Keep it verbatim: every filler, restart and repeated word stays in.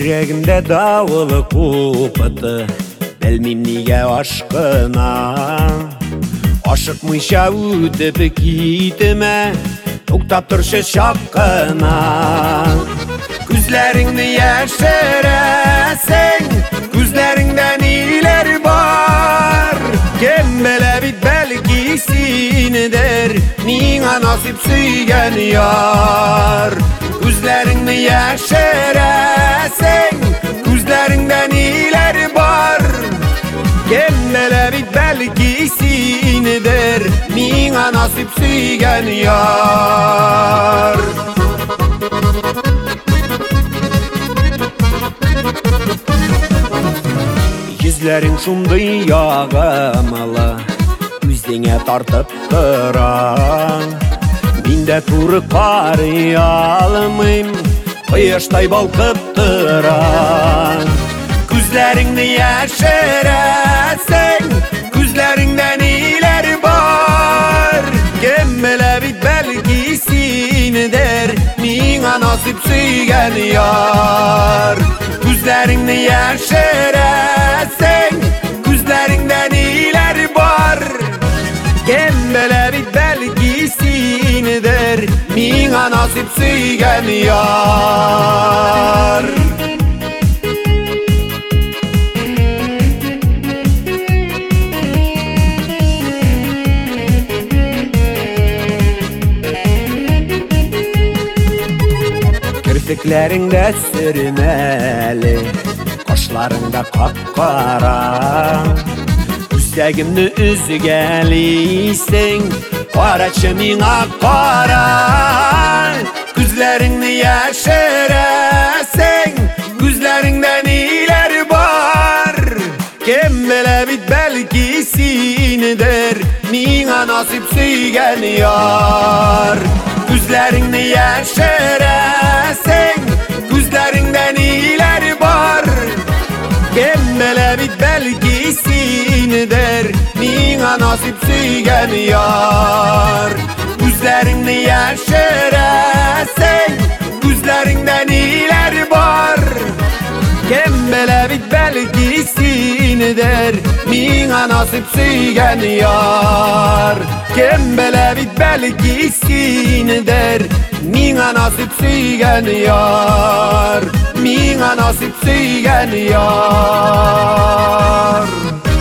Yüreğimde davulu kupatı, bilmem niye aşkına. Aşıkmışa ötüp gitme, toktap turşu şapkına. Gözlerini yeşeresen, gözlerinden ileri var. Kim bile bit belkisinidir, nina nasip süygen yar. Gözlerini yeşeresen, gözlerinden ileri var. Kim bile bit belkisinidir, nina nasip süygen yar. Yüzlerin şunday yağmalı, yüzüne tartıp duran. Minde turu karayalımım, kıyıştay balkıp duran. Gözlerini yeşeresen, gözlerinden ileri var. Kim bile bit belkisinidir, nina nasip süygen yar. Gözlerini yeşeresen, gözlerinden ileri var. Kim bile bit belkisinidir, nina nasip süygen yar. Kirpiklerinde sürmeli, kaşlarında kapkara. Üstegimni üzgeliysen, karaçımın akkara. Gözlerini yeşeresen, gözlerinden ileri var. Kim bile bit belkisinidir, nina nasip süygen yar. Gözlerini yeşeresen, gözlerinden ileri var. Kim bile bit belkisinidir, nina nasip süygen yar. Gözlerini yeşeresen, gözlerinden ileri var. Kim bile bit belkisinidir, nina nasip süygen yar. Kim bile bit belkisinidir, nina nasip süygen yar. Nina nasip süygen yar.